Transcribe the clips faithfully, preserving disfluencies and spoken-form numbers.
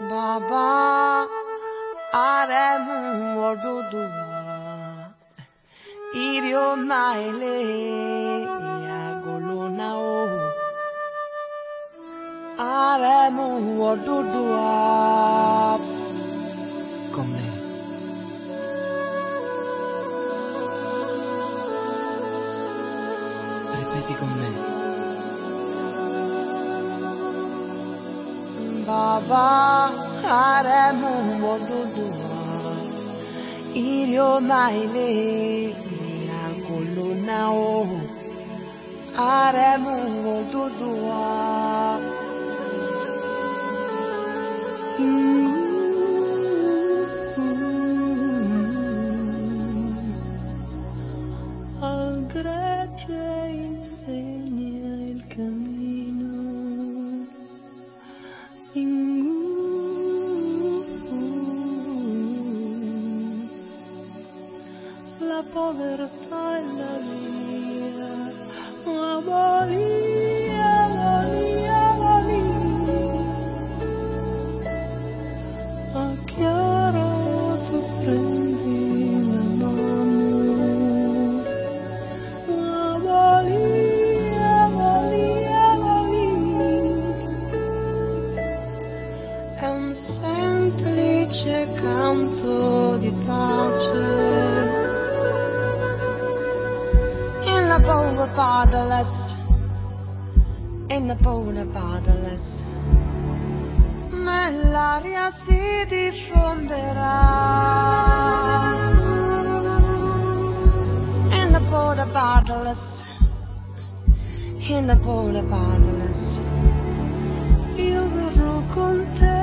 Baba aremu odudua irio maile agolona o aremu odudua con me. Ripeti con me. Baba aremu odudua irio maile agolona o aremu odudua al gregge insegna il cammino la povertà e la via, ma volia, volia, volia, a chiaro tu prendi la mano, ma volia, volia, volia, è un semplice canto di pace. In the polar fatherless, in the polar fatherless, nell'aria si diffonderà. In the polar fatherless, in the polar fatherless, io verrò con te.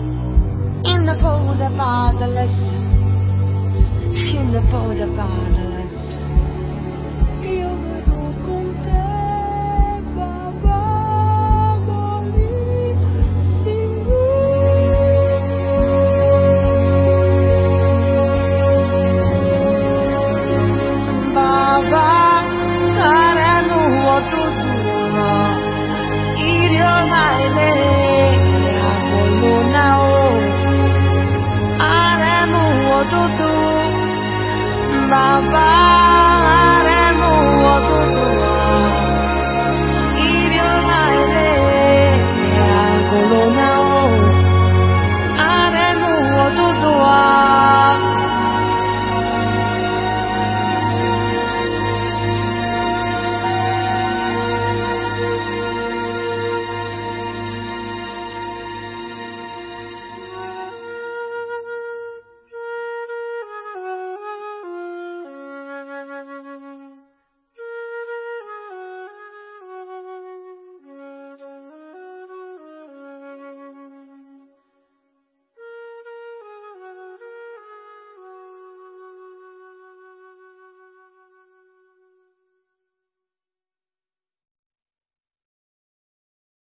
In the polar fatherless, in the polar fatherless.